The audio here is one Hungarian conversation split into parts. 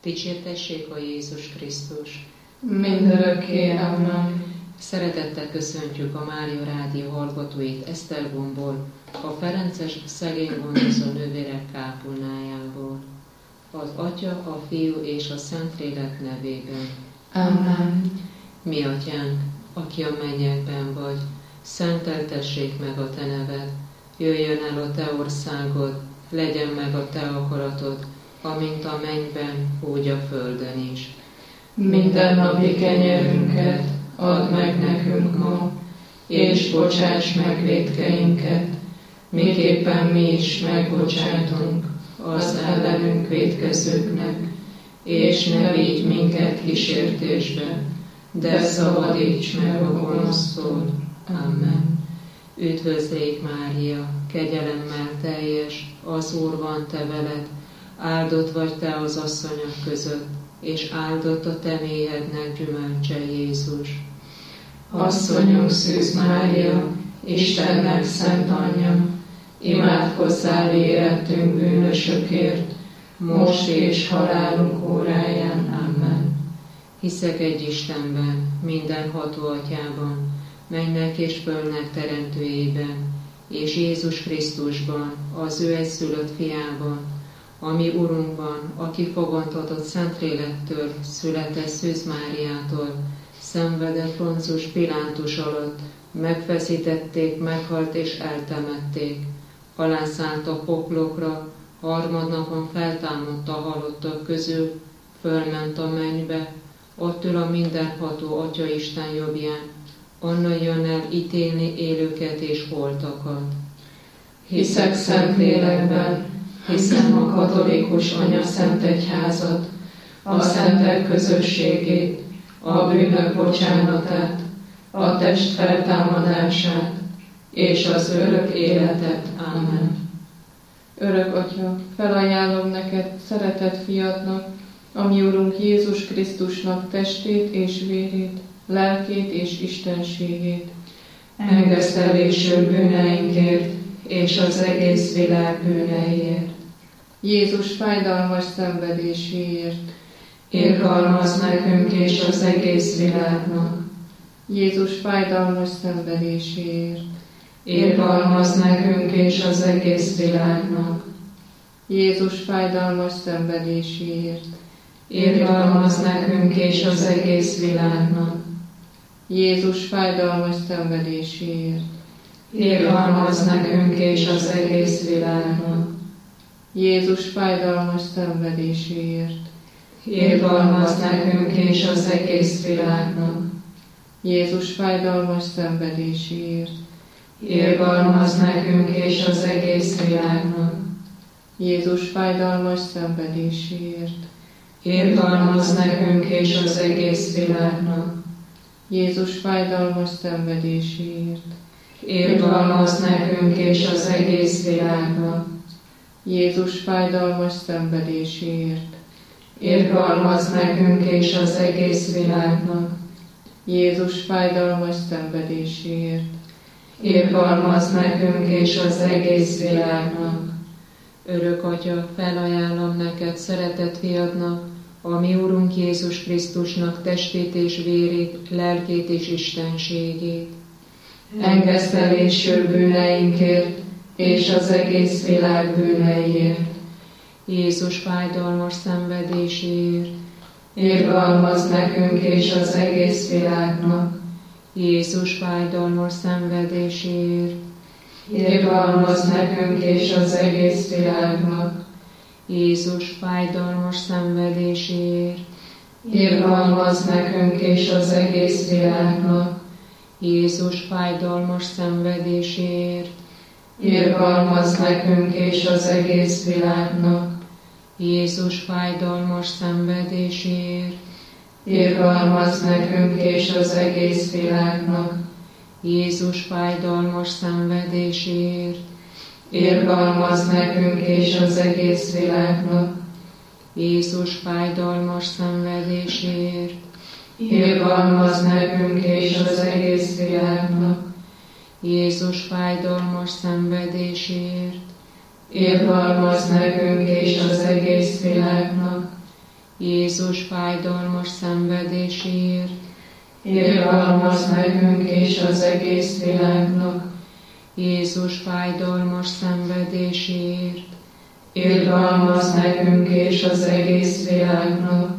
Dicsértessék a Jézus Krisztus! Mindörökké, amen. Szeretettel köszöntjük a Mária Rádió hallgatóit Esztergomból, a Ferences szegény gondozó nővérek kápolnájából. Az Atya, a Fiú és a Szentlélek nevében. Amen. Mi Atyánk, aki a mennyekben vagy, szenteltessék meg a Te neved, jöjjön el a Te országod, legyen meg a Te akaratod, amint a mennyben, úgy a földön is. Mindennapi kenyerünket add meg nekünk ma, és bocsáss meg vétkeinket, miképpen mi is megbocsátunk az ellenünk vétkezőknek, és ne vigy minket kísértésbe, de szabadíts meg a gonosztól. Amen. Üdvözlégy Mária, kegyelemmel teljes, az Úr van te veled, áldott vagy te az asszonyok között, és áldott a te méhednek gyümölcse Jézus. Asszonyunk Szűz Mária, Istennek szent anyja, imádkozzál érettünk bűnösökért, most és halálunk óráján. Amen. Hiszek egy Istenben, mindenható Atyában, mennek és földnek teremtőjében, és Jézus Krisztusban, az ő egyszülött fiában, ami Urunkban, aki fogantatott Szentlélektől, született Szűz Máriától, szenvedett Poncius Pilátus alatt, megfeszítették, meghalt és eltemették. Alászállt a poklokra, harmadnapon feltámadt a halottak közül, fölment a mennybe, ott ül a mindenható Atya Isten jobbján, onnan jön el ítélni élőket és holtakat. Hiszek Szentlélekben, hiszem a katolikus anyaszentegyházat, a szentek közösségét, a bűnök bocsánatát, a test feltámadását és az örök életet. Amen. Örök Atya, felajánlom neked szeretett fiadnak, a mi Urunk Jézus Krisztusnak testét és vérét, lelkét és istenségét. Engesztelésül bűneinkért és az egész világ bűneiért. Jézus fájdalmas szenvedéséért. Irgalmazz nekünk és az egész világnak. Jézus fájdalmas szenvedéséért. Irgalmazz nekünk és az egész világnak. Jézus fájdalmas szenvedéséért. Irgalmazz nekünk és az egész világnak. Jézus fájdalmas szenvedéséért. Irgalmazz nekünk és az egész világnak. Jézus fájdalmas szenvedéséért. Irgalmazz nekünk és az egész világnak. Jézus fájdalmas szenvedéséért. Irgalmazz nekünk és az egész világnak. Jézus fájdalmas szenvedéséért. Irgalmazz nekünk és az egész világnak. Jézus fájdalmas szenvedéséért. Irgalmazz nekünk és az egész világnak. Jézus fájdalmas szenvedéséért. Irgalmazz nekünk és az egész világnak. Jézus fájdalmas szenvedéséért. Irgalmazz nekünk és az egész világnak. Örök Atya, felajánlom neked szeretett fiadnak, a mi Urunk Jézus Krisztusnak testét és vérét, lelkét és istenségét. Engesztelésül bűneinkért és az egész világ bűneiért. Jézus fájdalmas szenvedéséért. Irgalmazz nekünk és az egész világnak. Jézus fájdalmas szenvedéséért. Irgalmazz nekünk és az egész világnak. Jézus fájdalmas szenvedéséért. Irgalmazz nekünk és az egész világnak. Jézus fájdalmas szenvedéséért. Irgalmazz nekünk és az egész világnak. Jézus fájdalmas szenvedéséért. Irgalmazz nekünk és az egész világnak. Jézus fájdalmas szenvedéséért. Irgalmazz nekünk és az egész világnak. Jézus fájdalmas szenvedéséért. Irgalmazz nekünk és az egész világnak. Jézus fájdalmas szenvedéséért. Irgalmazz nekünk és az egész világnak. Jézus fájdalmas szenvedéséért, irgalmazz nekünk és az egész világnak. Jézus fájdalmas szenvedéséért, Irgalmazz nekünk és az egész világnak.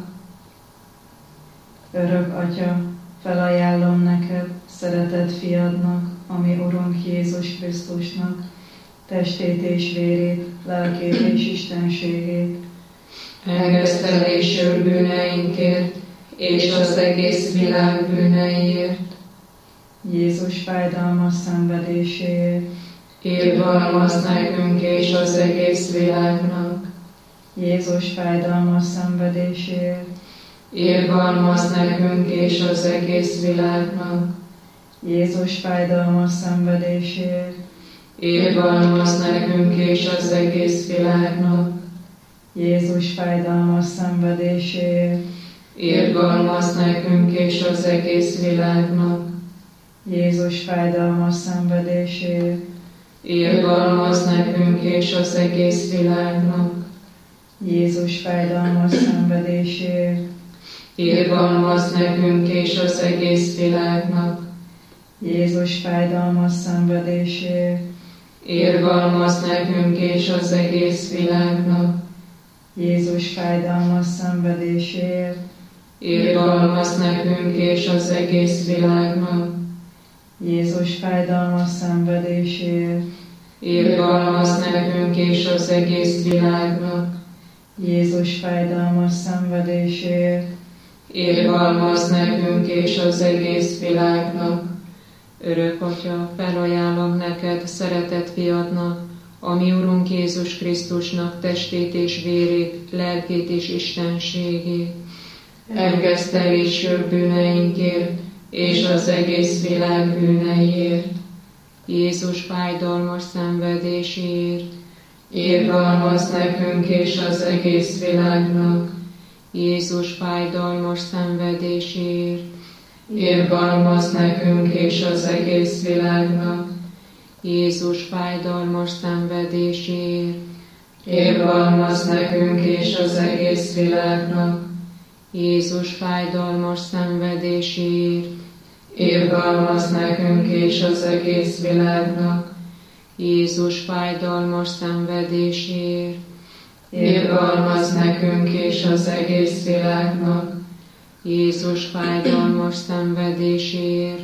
Örök Atya, felajánlom neked, szeretett fiadnak, ami Urunk Jézus Krisztusnak, testét és vérét, lelkét és istenségét, engesztelésül bűneinkért és az egész világ bűneiért, Jézus fájdalmas szenvedéséért, irgalmazz nekünk és az egész világnak. Jézus fájdalmas szenvedéséért, irgalmazz nekünk és az egész világnak. Jézus fájdalmas szenvedéséért, irgalmazz nekünk és az egész világnak. Jézus fájdalmas szenvedéséért, irgalmazz nekünk és az egész világnak. Jézus fájdalmas szenvedéséért, irgalmazz nekünk és az egész világnak. Jézus fájdalmas szenvedéséért, irgalmazz nekünk és az egész világnak. Jézus fájdalmas szenvedéséért, irgalmazz nekünk és az egész világnak. Jézus fájdalmas szenvedéséért, irgalmazz nekünk és az egész világnak. Jézus fájdalmas szenvedéséért, irgalmazz nekünk és az egész világnak. Jézus fájdalmas szenvedéséért, irgalmazz nekünk és az egész világnak. Örök Atya, felajánlom neked, szeretett fiadnak, a mi Urunk Jézus Krisztusnak testét és vérét, lelkét és istenségét, engesztelésül bűneinkért és az egész világ bűneiért, Jézus fájdalmas szenvedéséért, irgalmazz nekünk és az egész világnak. Jézus fájdalmas szenvedéséért, irgalmazz nekünk és az egész világnak. Jézus fájdalmas szenvedéséért, irgalmazz nekünk és az egész világnak. Jézus fájdalmas szenvedéséért, irgalmazz nekünk és az egész világnak. Jézus fájdalmas szenvedéséért, irgalmazz nekünk és az egész világnak. Jézus fájdalmas szenvedéséért,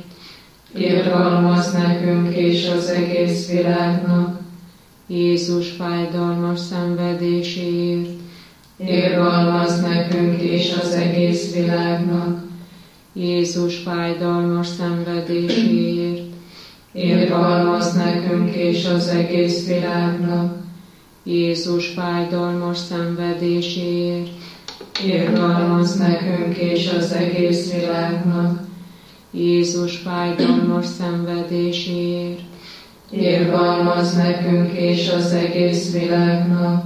irgalmazz nekünk és az egész világnak. Jézus fájdalmas szenvedéséért, irgalmazz nekünk és az egész világnak. Jézus fájdalmas szenvedéséért, irgalmazz nekünk és az egész világnak. Jézus fájdalmas szenvedéséért, irgalmazz nekünk és az egész világnak. Jézus fájdalmas szenvedéséért, irgalmazz nekünk és az egész világnak.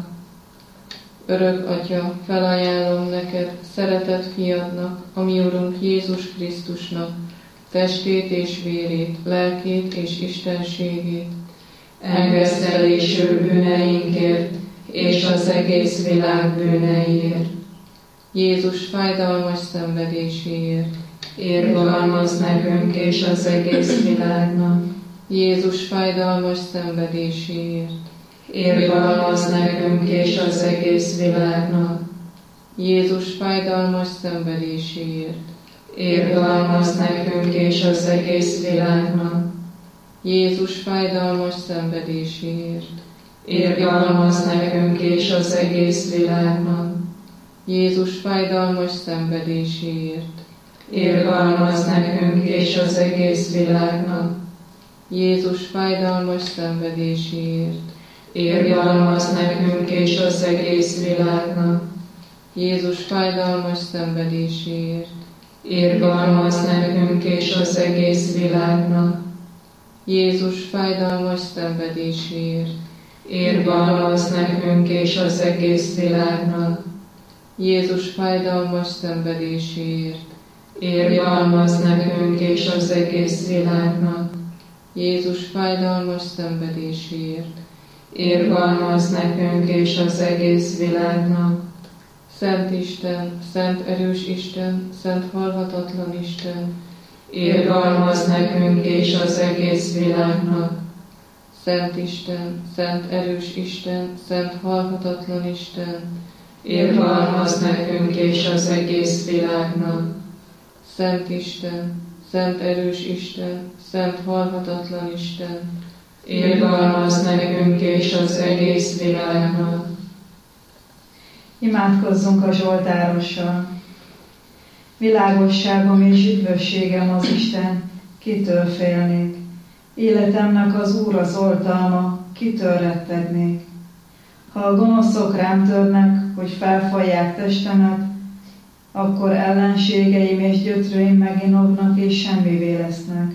Örök Atya, felajánlom neked, szeretett fiadnak, a mi Urunk Jézus Krisztusnak, testét és vérét, lelkét és istenségét, engesztelésül bűneinkért és az egész világ bűneiért, Jézus fájdalmas szenvedéséért, irgalmazz nekünk és az egész világnak. Jézus fájdalmas szenvedéséért, irgalmazz nekünk és az egész világnak. Jézus fájdalmas szenvedéséért, irgalmazz nekünk és az egész világnak. Jézus fájdalmas szenvedéséért, irgalmazz nekünk és az egész világnak. Jézus fájdalmas szenvedéséért, irgalmazz nekünk és az egész világnak. Jézus fájdalmas szenvedéséért, irgalmazz nekünk és az egész világnak. Jézus fájdalmas szenvedéséért, irgalmazz nekünk és az egész világnak. Jézus fájdalmas szenvedéséért, irgalmazz nekünk és az egész világnak. Jézus fájdalmas szenvedéséért, irgalmazz nekünk és az egész világnak. Jézus fájdalmas szenvedéséért, irgalmazz nekünk és az egész világnak. Szent Isten, szent erős Isten, szent halhatatlan Isten, irgalmazz nekünk és az egész világnak. Szent Isten, szent erős Isten, szent halhatatlan Isten, irgalmazz nekünk és az egész világnak. Szent Isten, szent erős Isten, szent halhatatlan Isten, irgalmazz nekünk és az egész világnak. Imádkozzunk a Zsoltárossal. Világosságom és üdvösségem az Isten, kitől félnék? Életemnek az Úr az oltalma, kitől rettegnék? Ha a gonoszok rám törnek, hogy felfalják testemet, akkor ellenségeim és gyötrőim meginognak és semmivé lesznek.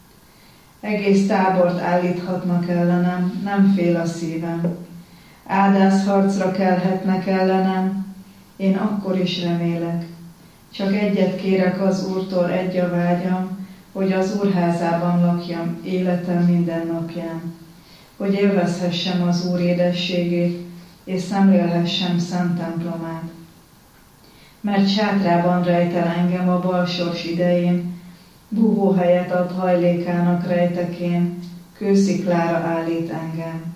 Egész tábort állíthatnak ellenem, nem fél a szívem. Ádászharcra kelhetnek ellenem, én akkor is remélek. Csak egyet kérek az Úrtól, egy a vágyam, hogy az Úr házában lakjam életem minden napján, hogy élvezhessem az Úr édességét, és szemlélhessem szent templomát. Mert sátrában rejtel engem a balsors idején, búvóhelyet ad hajlékának rejtekén, kősziklára állít engem.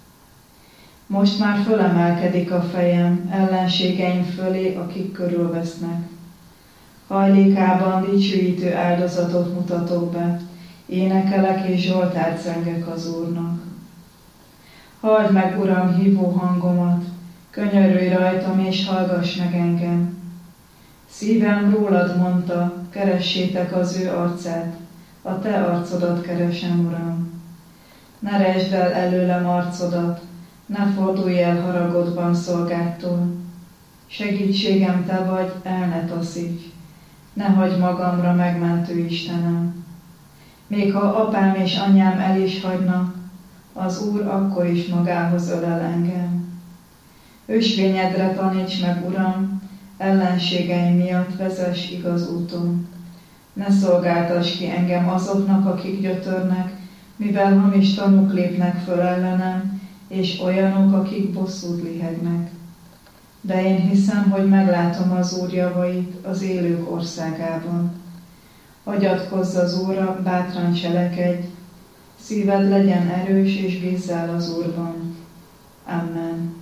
Most már fölemelkedik a fejem ellenségeim fölé, akik körülvesznek. Hajlékában dicsőítő áldozatot mutatok be, énekelek és zsoltárt zengek az Úrnak. Halld meg, Uram, hívó hangomat, könyörülj rajtam és hallgass meg engem. Szívem rólad mondta, keressétek az ő arcát, a te arcodat keresem, Uram. Ne resd el előlem arcodat, ne fordulj el haragodban szolgádtól. Segítségem te vagy, el ne taszíts, ne hagyd magamra, megmentő Istenem. Még ha apám és anyám el is hagynak, az Úr akkor is magához ölel engem. Ösvényedre taníts meg, Uram, ellenségeim miatt vezess igaz úton. Ne szolgáltass ki engem azoknak, akik gyötörnek, mivel hamis tanúk lépnek föl ellenem, és olyanok, akik bosszút lihegnek. De én hiszem, hogy meglátom az Úr javait az élők országában. Hagyatkozz az Úrra, bátran cselekedj, szíved legyen erős, és bízzál az Úrban. Amen.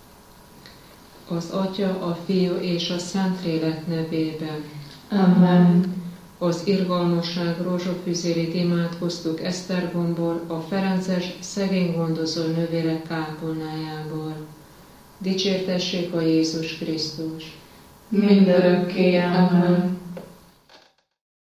Az Atya, a Fiú és a Szentlélek nevében. Amen. Az irgalmasság rózsafüzérét imádkoztuk Esztergomból, a ferences szegény gondozó nővérek kápolnájából. Dicsértessék a Jézus Krisztus! Mindörökké. Amen.